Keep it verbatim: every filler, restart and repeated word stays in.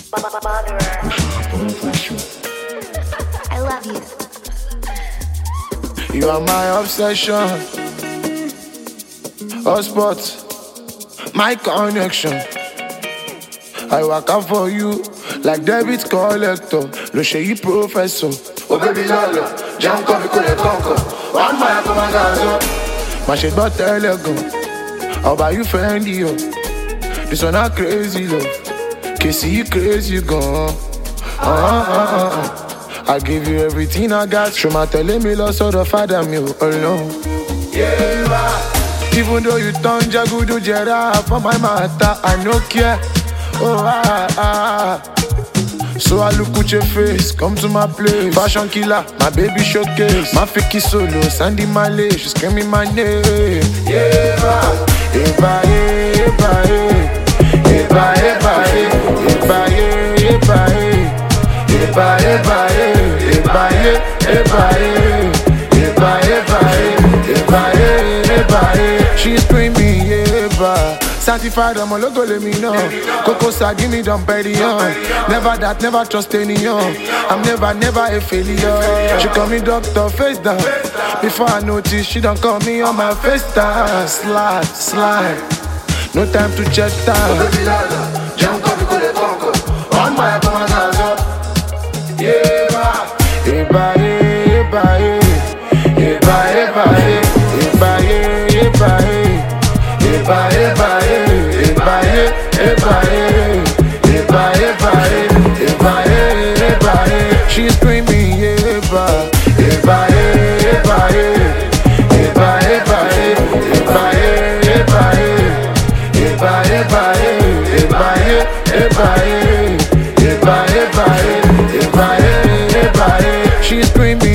I love you. You are my obsession. Hotspot, my connection. I work out for you like debit collector. Lo ṣe yí professor. Oh baby lolo, jẹun kọ́ mi kò lè kọ́kọ́. Wàá mọ̀ ẹ́ kó máa ga ọ̀zọ́. Má ṣe gbọ́ tẹ́lẹ̀ gan. Ọba you fendi yo. This one not crazy love. Kèsì yí crazy gan. Uh, uh, uh, uh. I give you everything I got. Ṣùgbọ́n tẹ̀lé mi lọ sọ́dọ̀ fada mi ò alone. Yeah, even though you turn jagudu jera for my matter, I no care. Oh ah ah. So I look at your face, come to my place. Fashion killer, my baby showcase. My fiki solo, Sandy Malay, she screaming my name. Yeah, eba eba eba eba eba eba eba eba eba eba eba eba eba. She's screaming eba. Certified, I'm a logo, let me know. Coco Sa, give me them petty on. Never that, never trust anyone. I'm never, never a failure. She call me doctor, face down. Before I notice, she don't call me on my face time. Slide, slide. No time to check time. Eba, eba, eba, eba, eba, eba, eba, eba, eba, eba, eba, eba, eba, eba. She's screaming eba, eba, eba, eba, eba, eba, eba, eba, eba, eba, eba, eba, eba, eba, eba. She's screaming.